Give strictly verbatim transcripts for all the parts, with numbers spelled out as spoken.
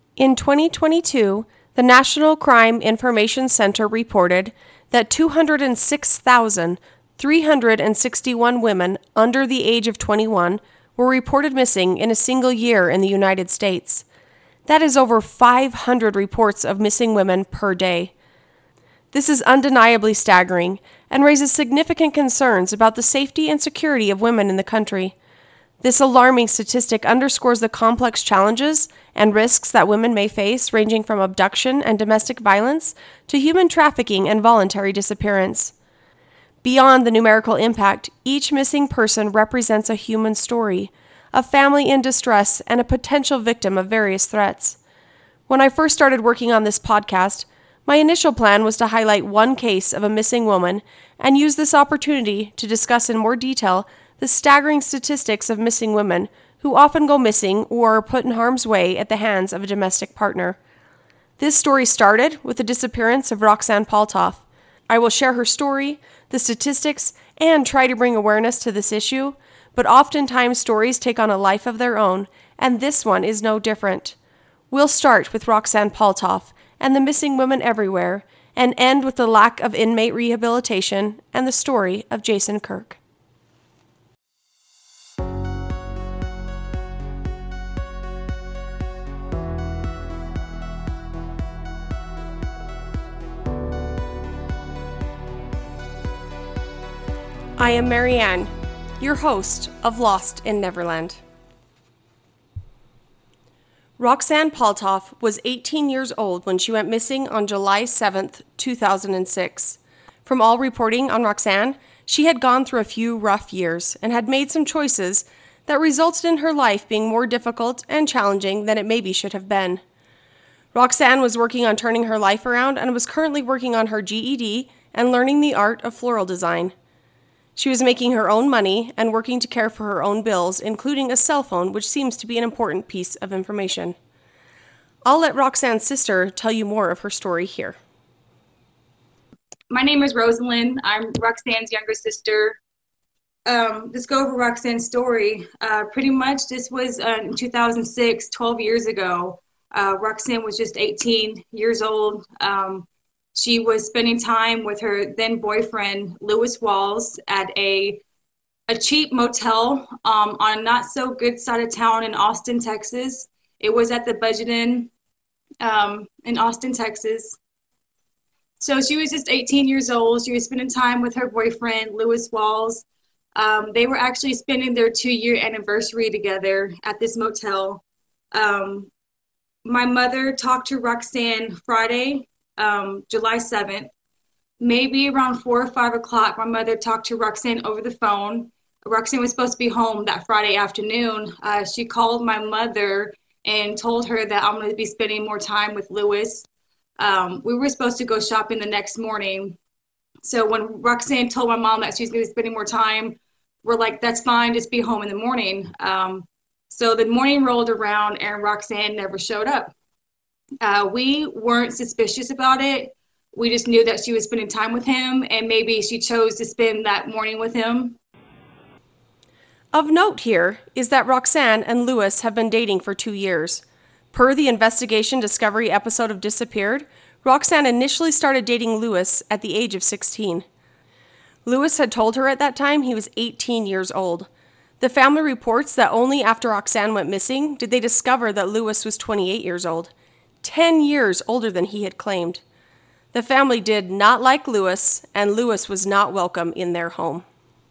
In twenty twenty-two, the National Crime Information Center reported that two hundred six thousand three hundred sixty-one women under the age of twenty-one were reported missing in a single year in the United States. That is over five hundred reports of missing women per day. This is undeniably staggering and raises significant concerns about the safety and security of women in the country. This alarming statistic underscores the complex challenges and risks that women may face, ranging from abduction and domestic violence to human trafficking and voluntary disappearance. Beyond the numerical impact, each missing person represents a human story, a family in distress, and a potential victim of various threats. When I first started working on this podcast, my initial plan was to highlight one case of a missing woman and use this opportunity to discuss in more detail the staggering statistics of missing women who often go missing or are put in harm's way at the hands of a domestic partner. This story started with the disappearance of Roxanne Paltoff. I will share her story, the statistics, and try to bring awareness to this issue, but oftentimes stories take on a life of their own, and this one is no different. We'll start with Roxanne Paltoff and the missing women everywhere, and end with the lack of inmate rehabilitation and the story of Jason Kirk. I am Marianne, your host of Lost in Neverland. Roxanne Paltoff was eighteen years old when she went missing on July seventh, two thousand six. From all reporting on Roxanne, she had gone through a few rough years and had made some choices that resulted in her life being more difficult and challenging than it maybe should have been. Roxanne was working on turning her life around and was currently working on her G E D and learning the art of floral design. She was making her own money and working to care for her own bills, including a cell phone, which seems to be an important piece of information. I'll let Roxanne's sister tell you more of her story here. My name is Rosalind. I'm Roxanne's younger sister. Um, let's go over Roxanne's story. Uh, pretty much this was uh, in two thousand six, twelve years ago. Uh, Roxanne was just eighteen years old. Um, She was spending time with her then boyfriend, Lewis Walls, at a a cheap motel um, on a not so good side of town in Austin, Texas. It was at the Budget Inn um, in Austin, Texas. So she was just eighteen years old. She was spending time with her boyfriend, Lewis Walls. Um, they were actually spending their two-year anniversary together at this motel. Um, my mother talked to Roxanne Friday, Um, July seventh, maybe around four or five o'clock. My mother talked to Roxanne over the phone. Roxanne was supposed to be home that Friday afternoon. Uh, she called my mother and told her that I'm going to be spending more time with Lewis. Um, we were supposed to go shopping the next morning. So when Roxanne told my mom that she's going to be spending more time, we're like, that's fine, just be home in the morning. Um, so the morning rolled around and Roxanne never showed up. Uh, we weren't suspicious about it. We just knew that she was spending time with him, and maybe she chose to spend that morning with him. Of note here is that Roxanne and Lewis have been dating for two years. Per the Investigation Discovery episode of Disappeared, Roxanne initially started dating Lewis at the age of sixteen. Lewis had told her at that time he was eighteen years old. The family reports that only after Roxanne went missing did they discover that Lewis was twenty-eight years old. Ten years older than he had claimed. The family did not like Lewis, and Lewis was not welcome in their home.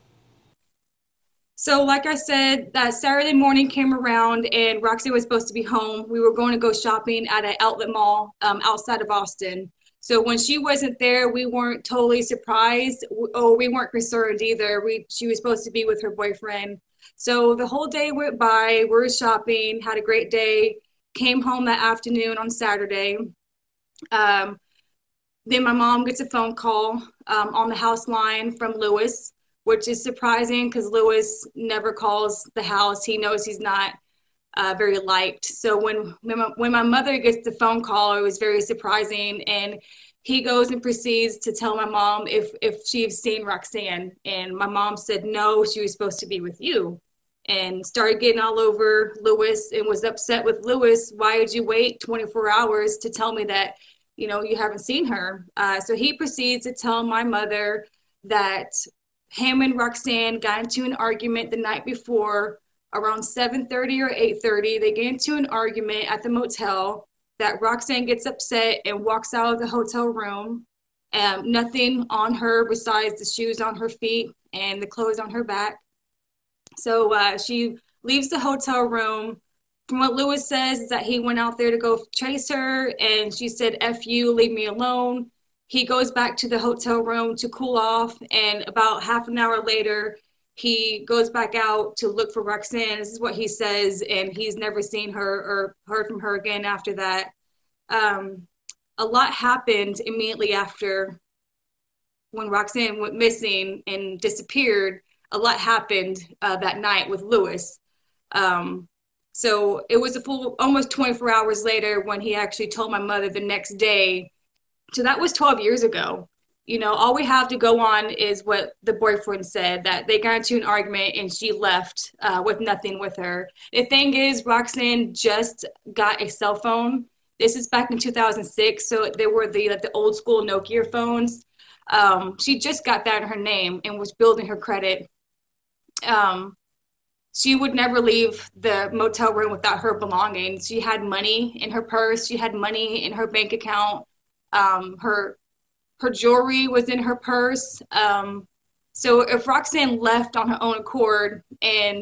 So like I said, that Saturday morning came around and Roxanne was supposed to be home. We were going to go shopping at an outlet mall um, outside of Austin. So when she wasn't there, we weren't totally surprised, or we weren't concerned either. We She was supposed to be with her boyfriend. So the whole day went by, we were shopping, had a great day. Came home that afternoon on Saturday. Um, then my mom gets a phone call um, on the house line from Lewis, which is surprising because Lewis never calls the house. He knows he's not uh, very liked. So when, when, my, when my mother gets the phone call, it was very surprising. And he goes and proceeds to tell my mom if, if she's seen Roxanne. And my mom said, no, she was supposed to be with you. and started getting all over Lewis and was upset with Lewis. Why did you wait twenty-four hours to tell me that, you know, you haven't seen her? Uh, so he proceeds to tell my mother that him and Roxanne got into an argument the night before around seven thirty or eight thirty. They get into an argument at the motel, that Roxanne gets upset and walks out of the hotel room. Um, nothing on her besides the shoes on her feet and the clothes on her back. So uh, she leaves the hotel room. From what Lewis says is that he went out there to go chase her, and she said, F you, leave me alone. He goes back to the hotel room to cool off, and about half an hour later, he goes back out to look for Roxanne. This is what he says, and he's never seen her or heard from her again after that. Um, a lot happened immediately after when Roxanne went missing and disappeared. A lot happened uh, that night with Lewis. Um, so it was a full, almost twenty-four hours later when he actually told my mother the next day. So that was twelve years ago. You know, all we have to go on is what the boyfriend said, that they got into an argument and she left uh, with nothing with her. The thing is, Roxanne just got a cell phone. This is back in two thousand six, so there were the like the old school Nokia phones. Um, she just got that in her name and was building her credit. Um, she would never leave the motel room without her belongings. She had money in her purse. She had money in her bank account. Um, her her jewelry was in her purse. Um, so if Roxanne left on her own accord and...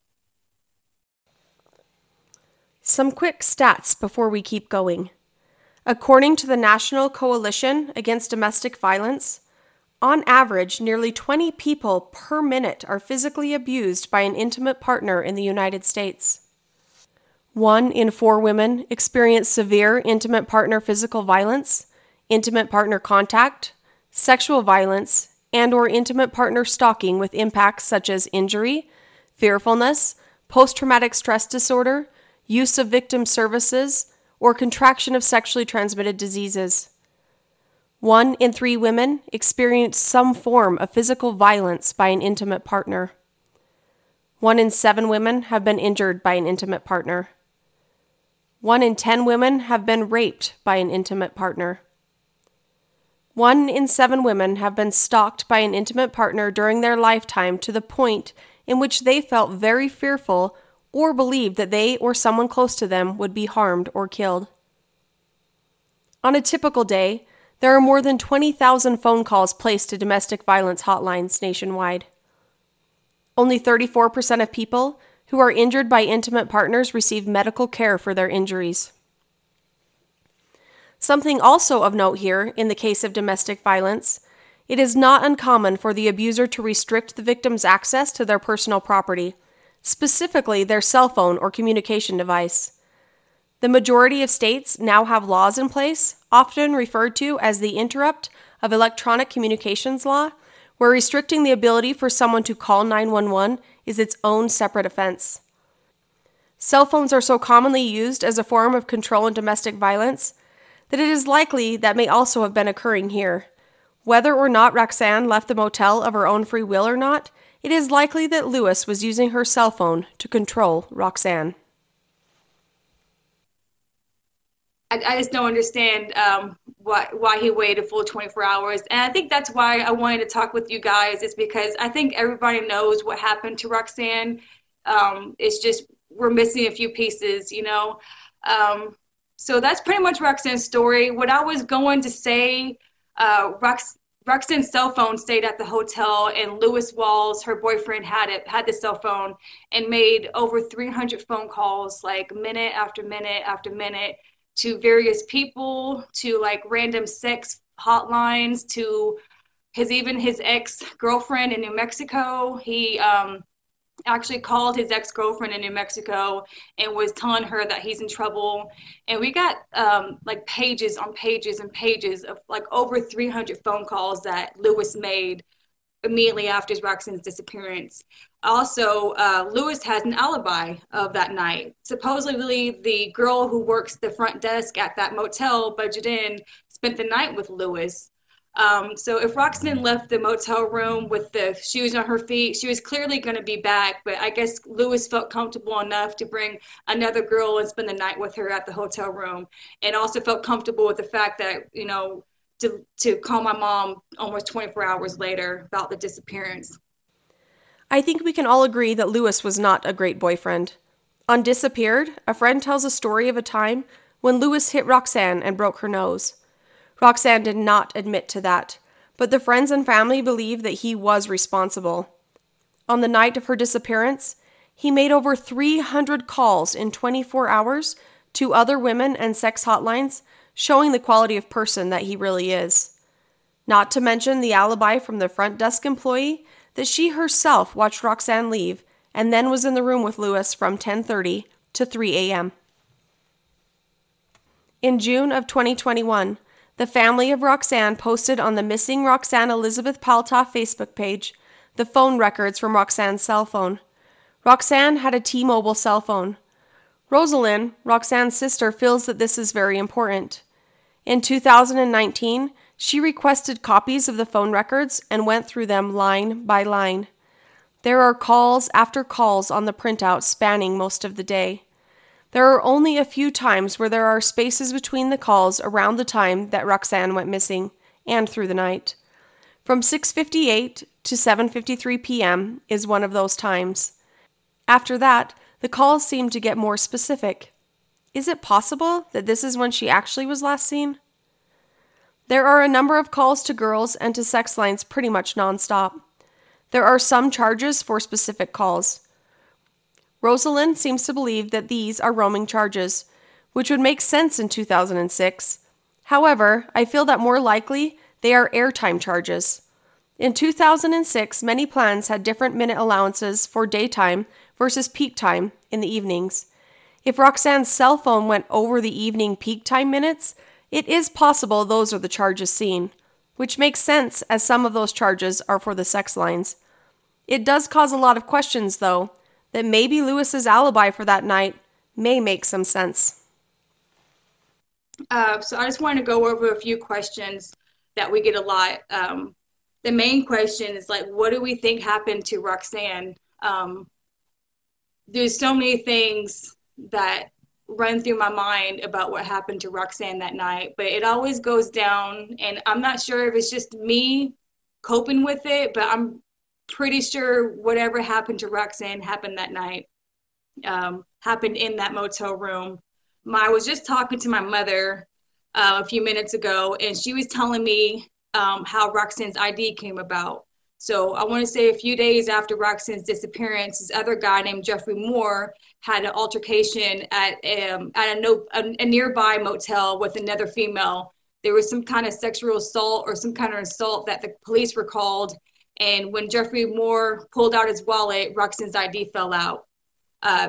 Some quick stats before we keep going. According to the National Coalition Against Domestic Violence, on average, nearly twenty people per minute are physically abused by an intimate partner in the United States. One in four women experience severe intimate partner physical violence, intimate partner contact, sexual violence, and or intimate partner stalking with impacts such as injury, fearfulness, post-traumatic stress disorder, use of victim services, or contraction of sexually transmitted diseases. One in three women experience some form of physical violence by an intimate partner. One in seven women have been injured by an intimate partner. One in ten women have been raped by an intimate partner. One in seven women have been stalked by an intimate partner during their lifetime to the point in which they felt very fearful or believed that they or someone close to them would be harmed or killed. On a typical day, there are more than twenty thousand phone calls placed to domestic violence hotlines nationwide. Only thirty-four percent of people who are injured by intimate partners receive medical care for their injuries. Something also of note here in the case of domestic violence, it is not uncommon for the abuser to restrict the victim's access to their personal property, specifically their cell phone or communication device. The majority of states now have laws in place, often referred to as the Interrupt of Electronic Communications Law, where restricting the ability for someone to call nine one one is its own separate offense. Cell phones are so commonly used as a form of control in domestic violence that it is likely that may also have been occurring here. Whether or not Roxanne left the motel of her own free will or not, it is likely that Lewis was using her cell phone to control Roxanne. I, I just don't understand um, why, why he waited a full twenty-four hours. And I think that's why I wanted to talk with you guys, is because I think everybody knows what happened to Roxanne. Um, it's just we're missing a few pieces, you know. Um, so that's pretty much Roxanne's story. What I was going to say, uh, Rox- Roxanne's cell phone stayed at the hotel, and Lewis Walls, her boyfriend, had it, had the cell phone, and made over three hundred phone calls, like minute after minute after minute, to various people, to like random sex hotlines, to his even his ex-girlfriend in New Mexico. He um, actually called his ex-girlfriend in New Mexico and was telling her that he's in trouble. And we got um, like pages on pages and pages of like over three hundred phone calls that Lewis made immediately after Roxanne's disappearance. Also, uh, Lewis has an alibi of that night. Supposedly, the girl who works the front desk at that motel, Budget Inn, spent the night with Lewis. Um, so if Roxanne left the motel room with the shoes on her feet, she was clearly going to be back. But I guess Lewis felt comfortable enough to bring another girl and spend the night with her at the hotel room, and also felt comfortable with the fact that, you know, to to call my mom almost twenty-four hours later about the disappearance. I think we can all agree that Lewis was not a great boyfriend. On Disappeared, a friend tells a story of a time when Lewis hit Roxanne and broke her nose. Roxanne did not admit to that, but the friends and family believe that he was responsible. On the night of her disappearance, he made over three hundred calls in twenty-four hours to other women and sex hotlines, showing the quality of person that he really is. Not to mention the alibi from the front desk employee that she herself watched Roxanne leave and then was in the room with Lewis from ten thirty to three a.m. In June of twenty twenty-one, the family of Roxanne posted on the Missing Roxanne Elizabeth Palta Facebook page the phone records from Roxanne's cell phone. Roxanne had a T-Mobile cell phone. Rosalind, Roxanne's sister, feels that this is very important. In two thousand nineteen, she requested copies of the phone records and went through them line by line. There are calls after calls on the printout spanning most of the day. There are only a few times where there are spaces between the calls around the time that Roxanne went missing and through the night. From six fifty-eight to seven fifty-three p.m. is one of those times. After that, the calls seem to get more specific. Is it possible that this is when she actually was last seen? There are a number of calls to girls and to sex lines pretty much nonstop. There are some charges for specific calls. Rosalind seems to believe that these are roaming charges, which would make sense in two thousand six. However, I feel that more likely they are airtime charges. In two thousand six, many plans had different minute allowances for daytime versus peak time in the evenings. If Roxanne's cell phone went over the evening peak time minutes, it is possible those are the charges seen, which makes sense as some of those charges are for the sex lines. It does cause a lot of questions, though, that maybe Lewis's alibi for that night may make some sense. Uh, so I just want to go over a few questions that we get a lot. Um, the main question is like, what do we think happened to Roxanne? Um, there's so many things that run through my mind about what happened to Roxanne that night, but it always goes down, and I'm not sure if it's just me coping with it, but I'm pretty sure whatever happened to Roxanne happened that night, um, happened in that motel room. My, I was just talking to my mother uh, a few minutes ago, and she was telling me um, how Roxanne's I D came about. So I want to say a few days after Roxanne's disappearance, this other guy named Jeffrey Moore had an altercation at, um, at a, no, a, a nearby motel with another female. There was some kind of sexual assault or some kind of assault that the police were called. And when Jeffrey Moore pulled out his wallet, Roxanne's I D fell out. Uh,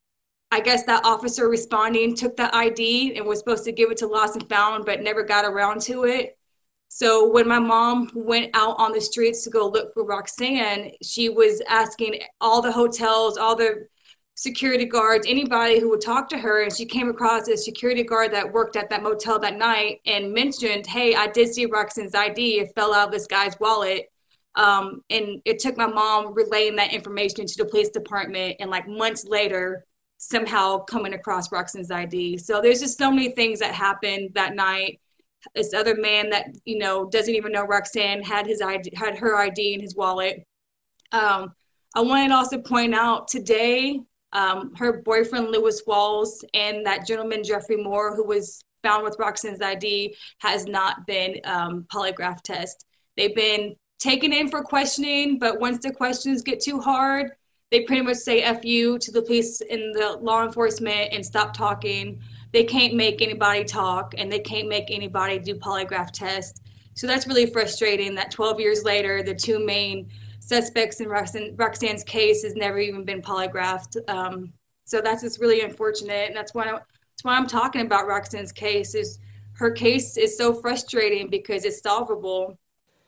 I guess that officer responding took the I D and was supposed to give it to Lost and Found, but never got around to it. So when my mom went out on the streets to go look for Roxanne, she was asking all the hotels, all the security guards, anybody who would talk to her, and she came across a security guard that worked at that motel that night and mentioned, hey, I did see Roxanne's I D. It fell out of this guy's wallet. Um, and it took my mom relaying that information to the police department, and like months later, somehow coming across Roxanne's I D. So there's just so many things that happened that night. This other man that, you know, doesn't even know Roxanne had his I D, had her I D in his wallet. Um, I wanted to also point out today, um, her boyfriend Lewis Walls and that gentleman Jeffrey Moore, who was found with Roxanne's I D, has not been um, polygraph tested. They've been taken in for questioning, but once the questions get too hard, they pretty much say F you to the police and the law enforcement and stop talking. They can't make anybody talk, and they can't make anybody do polygraph tests. So that's really frustrating that twelve years later, the two main suspects in Roxanne, Roxanne's case has never even been polygraphed. Um, so that's just really unfortunate, and that's why, I, that's why I'm talking about Roxanne's case. Is her case is so frustrating because it's solvable.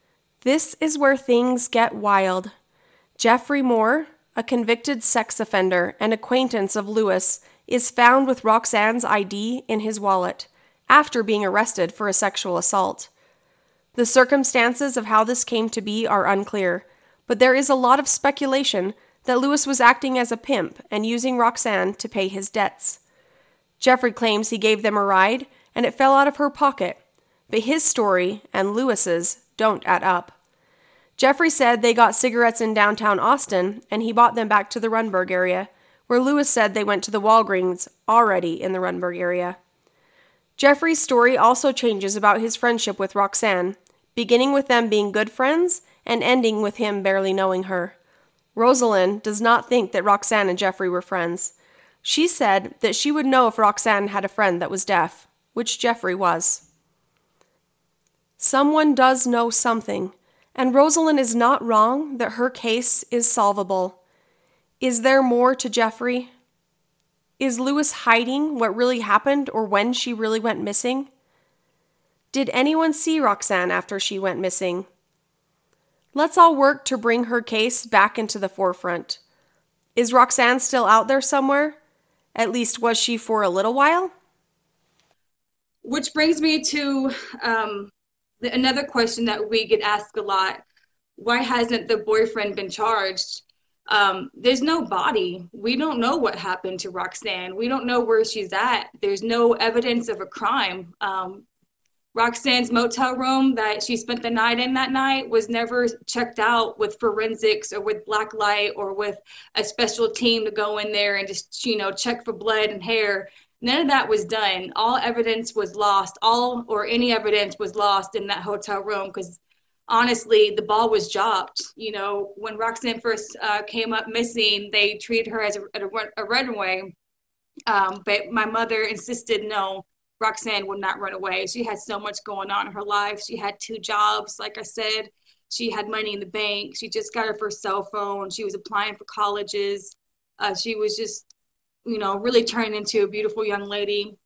This is where things get wild. Jeffrey Moore, a convicted sex offender and acquaintance of Lewis, is found with Roxanne's I D in his wallet after being arrested for a sexual assault. The circumstances of how this came to be are unclear, but there is a lot of speculation that Lewis was acting as a pimp and using Roxanne to pay his debts. Jeffrey claims he gave them a ride and it fell out of her pocket, but his story and Lewis's don't add up. Jeffrey said they got cigarettes in downtown Austin and he bought them back to the Runberg area, where Lewis said they went to the Walgreens already in the Runberg area. Jeffrey's story also changes about his friendship with Roxanne, beginning with them being good friends and ending with him barely knowing her. Rosalind does not think that Roxanne and Jeffrey were friends. She said that she would know if Roxanne had a friend that was deaf, which Jeffrey was. Someone does know something, and Rosalind is not wrong that her case is solvable. Is there more to Jeffrey? Is Lewis hiding what really happened or when she really went missing? Did anyone see Roxanne after she went missing? Let's all work to bring her case back into the forefront. Is Roxanne still out there somewhere? At least was she for a little while? Which brings me to um, the, another question that we get asked a lot. Why hasn't the boyfriend been charged? Um, there's no body. We don't know what happened to Roxanne. We don't know where she's at. There's no evidence of a crime. Um, Roxanne's motel room that she spent the night in that night was never checked out with forensics or with black light or with a special team to go in there and just, you know, check for blood and hair. None of that was done. All evidence was lost. All or any evidence was lost in that hotel room because honestly, the ball was dropped. You know, when Roxanne first uh, came up missing, they treated her as a, a, a runaway. Um, but my mother insisted, no, Roxanne would not run away. She had so much going on in her life. She had two jobs, like I said. She had money in the bank. She just got her first cell phone. She was applying for colleges. Uh, she was just, you know, really turning into a beautiful young lady.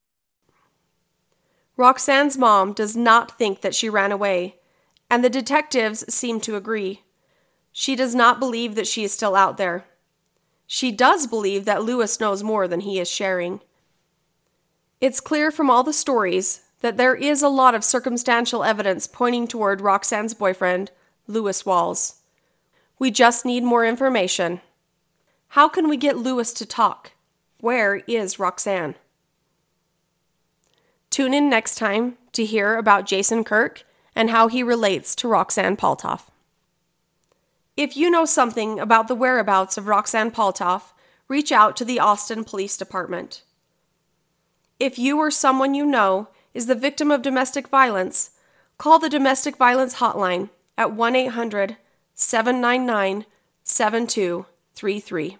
Roxanne's mom does not think that she ran away, and the detectives seem to agree. She does not believe that she is still out there. She does believe that Lewis knows more than he is sharing. It's clear from all the stories that there is a lot of circumstantial evidence pointing toward Roxanne's boyfriend, Lewis Walls. We just need more information. How can we get Lewis to talk? Where is Roxanne? Tune in next time to hear about Jason Kirk and how he relates to Roxanne Paltoff. If you know something about the whereabouts of Roxanne Paltoff, reach out to the Austin Police Department. If you or someone you know is the victim of domestic violence, call the Domestic Violence Hotline at one eight hundred, seven nine nine, seven two three three.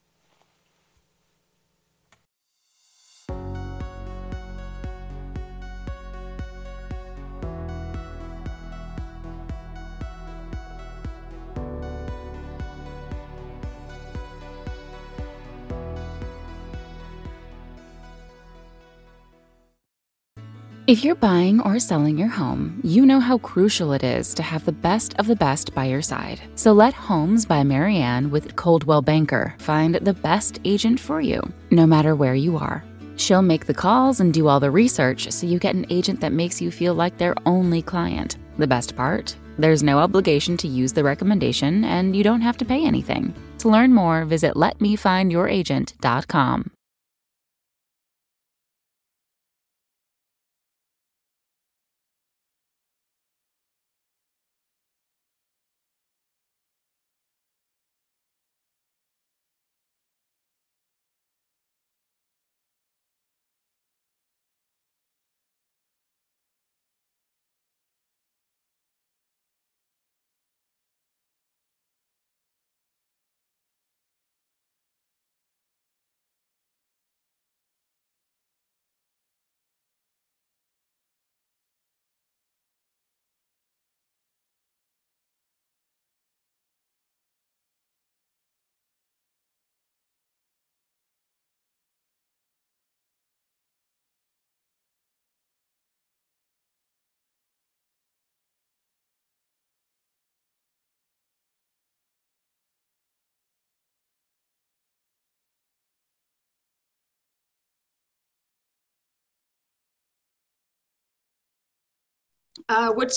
If you're buying or selling your home, you know how crucial it is to have the best of the best by your side. So let Homes by Marianne with Coldwell Banker find the best agent for you, no matter where you are. She'll make the calls and do all the research so you get an agent that makes you feel like their only client. The best part? There's no obligation to use the recommendation, and you don't have to pay anything. To learn more, visit let me find your agent dot com. Uh, which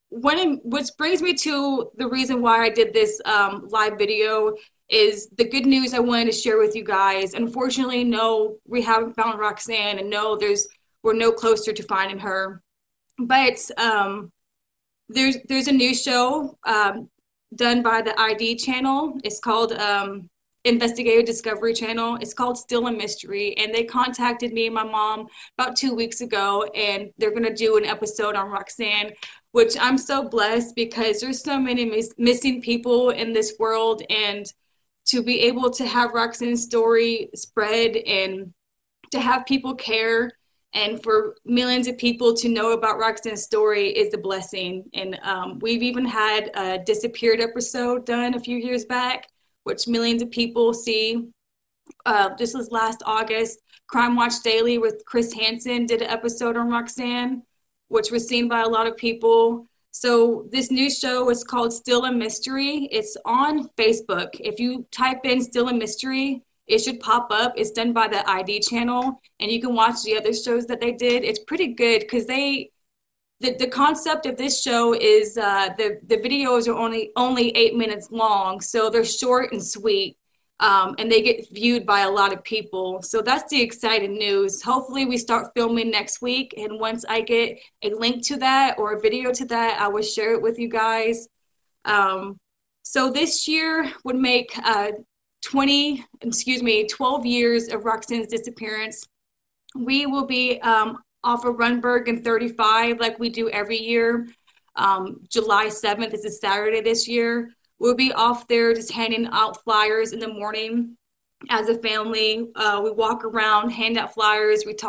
one, which brings me to the reason why I did this um, live video is the good news I wanted to share with you guys. Unfortunately, no, we haven't found Roxanne, and no, there's we're no closer to finding her. But um, there's there's a new show um, done by the I D channel. It's called um, Investigative Discovery Channel. It's called Still a Mystery, and they contacted me and my mom about two weeks ago, and they're gonna do an episode on Roxanne, which I'm so blessed because there's so many mis- missing people in this world, and to be able to have Roxanne's story spread and to have people care and for millions of people to know about Roxanne's story is a blessing. And um, we've even had a disappeared episode done a few years back, which millions of people see. Uh, this was last August. Crime Watch Daily with Chris Hansen did an episode on Roxanne, which was seen by a lot of people. So this new show is called Still a Mystery. It's on Facebook. If you type in Still a Mystery, it should pop up. It's done by the I D channel, and you can watch the other shows that they did. It's pretty good because they, the, the concept of this show is uh, the, the videos are only, only eight minutes long, so they're short and sweet. Um, and they get viewed by a lot of people. So that's the exciting news. Hopefully we start filming next week. And once I get a link to that or a video to that, I will share it with you guys. Um, so this year would make uh, twenty, excuse me, twelve years of Roxanne's disappearance. We will be um, off of Runberg and thirty-five like we do every year. Um, July seventh is a Saturday this year. We'll be off there just handing out flyers in the morning as a family. Uh, we walk around, hand out flyers. We talk